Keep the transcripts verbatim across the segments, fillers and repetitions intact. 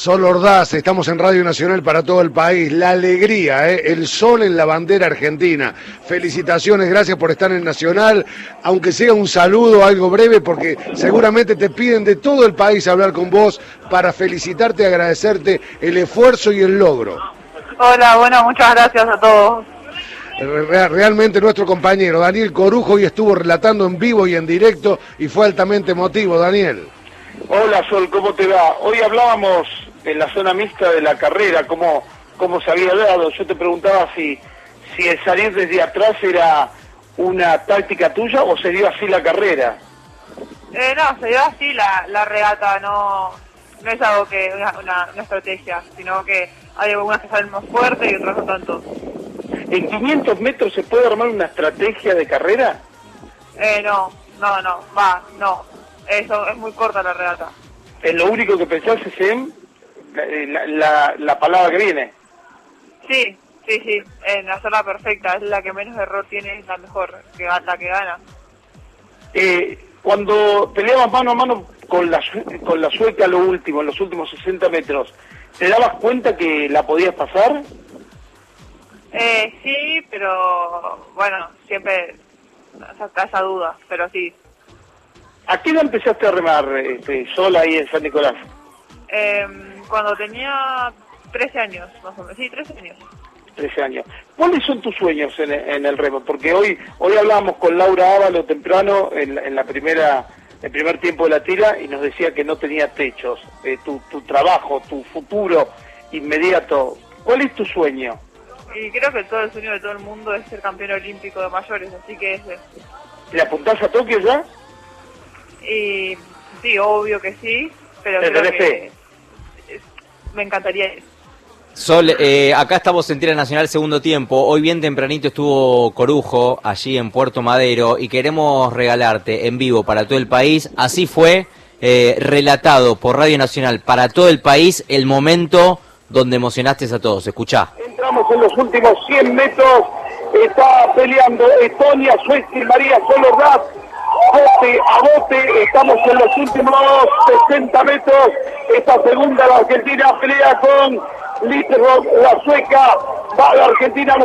Sol Ordaz, estamos en Radio Nacional para todo el país. La alegría, ¿eh? El sol en la bandera argentina. Felicitaciones, gracias por estar en Nacional. Aunque sea un saludo, algo breve, porque seguramente te piden de todo el país hablar con vos para felicitarte y agradecerte el esfuerzo y el logro. Hola, bueno, muchas gracias a todos. Realmente nuestro compañero Daniel Corujo hoy estuvo relatando en vivo y en directo y fue altamente emotivo. Daniel. Hola Sol, ¿cómo te va? Hoy hablábamos en la zona mixta de la carrera, cómo, cómo se había dado. Yo te preguntaba si, si el salir desde atrás era una táctica tuya o se dio así la carrera. Eh, no, se dio así la, la regata, no, no es algo que una, una, una estrategia, sino que hay algunas que salen más fuertes y otras no tanto. ¿En quinientos metros se puede armar una estrategia de carrera? Eh, no, no, no, va, no. Eso, es muy corta la regata. ¿Es lo único que pensás es en la, la, la palabra que viene? Sí, sí, sí, en la zona perfecta, es la que menos error tiene, es la mejor, que, la que gana. Eh, cuando peleabas mano a mano con la, con la sueca lo último, en los últimos sesenta metros, ¿te dabas cuenta que la podías pasar? Eh, sí, pero bueno, siempre está esa duda, pero sí. ¿A qué edad empezaste a remar este, sola ahí en San Nicolás? Eh, cuando tenía trece años, más o menos. Sí, trece años. trece años. ¿Cuáles son tus sueños en, en el remo? Porque hoy hoy hablábamos con Laura Ávalo temprano en, en la primera el primer tiempo de la tira y nos decía que no tenía techos. Eh, tu, tu trabajo, tu futuro inmediato. ¿Cuál es tu sueño? Y creo que todo el sueño de todo el mundo es ser campeón olímpico de mayores, así que ese. ¿Le apuntás a Tokio ya? Y sí, obvio que sí, pero ¿Te creo tenés que fe? me encantaría ir. Sol, eh, acá estamos en Tira Nacional segundo tiempo. Hoy bien tempranito estuvo Corujo allí en Puerto Madero y queremos regalarte en vivo para todo el país. Así fue eh, relatado por Radio Nacional para todo el país el momento donde emocionaste a todos. Escuchá. Entramos en los últimos cien metros. Está peleando Estonia, Suecia y María Sol Ordaz. Bote a bote, estamos en los últimos sesenta metros. Esta segunda la Argentina pelea con Litterrock, la sueca. Va la Argentina a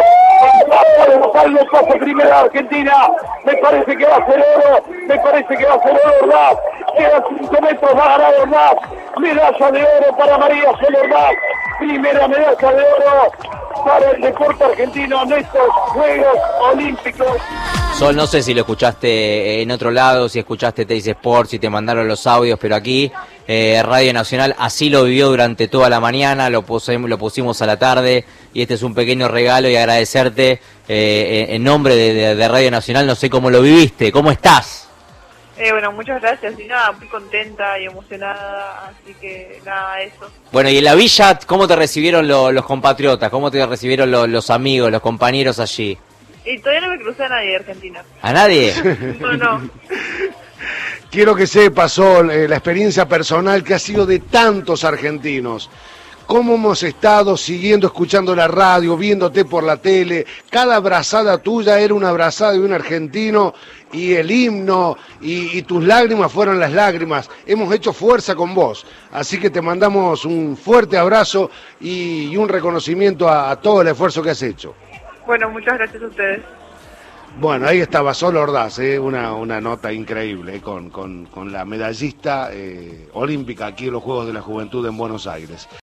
buscar algo, pasa primero la Argentina. Me parece que va a ser oro, me parece que va a ser oro Ordaz. Quedan cinco metros, va a ganar Ordaz. Medalla de oro para María Sol Ordaz. Primera medalla de oro para el deporte argentino en estos Juegos Olímpicos. Sol, no sé si lo escuchaste en otro lado, si escuchaste Teis Sports, si te mandaron los audios, pero aquí eh, Radio Nacional así lo vivió durante toda la mañana, lo pusimos, lo pusimos a la tarde y este es un pequeño regalo y agradecerte eh, en nombre de, de, de Radio Nacional. No sé cómo lo viviste, ¿cómo estás? Eh, bueno, muchas gracias y nada, muy contenta y emocionada, así que nada, eso. Bueno, y en la villa, ¿cómo te recibieron lo, los compatriotas? ¿Cómo te recibieron lo, los amigos, los compañeros allí? Y todavía no me crucé a nadie de Argentina. ¿A nadie? No, no. Quiero que sepas, Sol, eh, la experiencia personal que ha sido de tantos argentinos. Cómo hemos estado siguiendo, escuchando la radio, viéndote por la tele. Cada abrazada tuya era una abrazada de un argentino y el himno y, y tus lágrimas fueron las lágrimas. Hemos hecho fuerza con vos. Así que te mandamos un fuerte abrazo y, y un reconocimiento a, a todo el esfuerzo que has hecho. Bueno, muchas gracias a ustedes. Bueno, ahí estaba Sol Ordaz, eh, una, una nota increíble eh, con, con, con la medallista eh, olímpica aquí en los Juegos de la Juventud en Buenos Aires.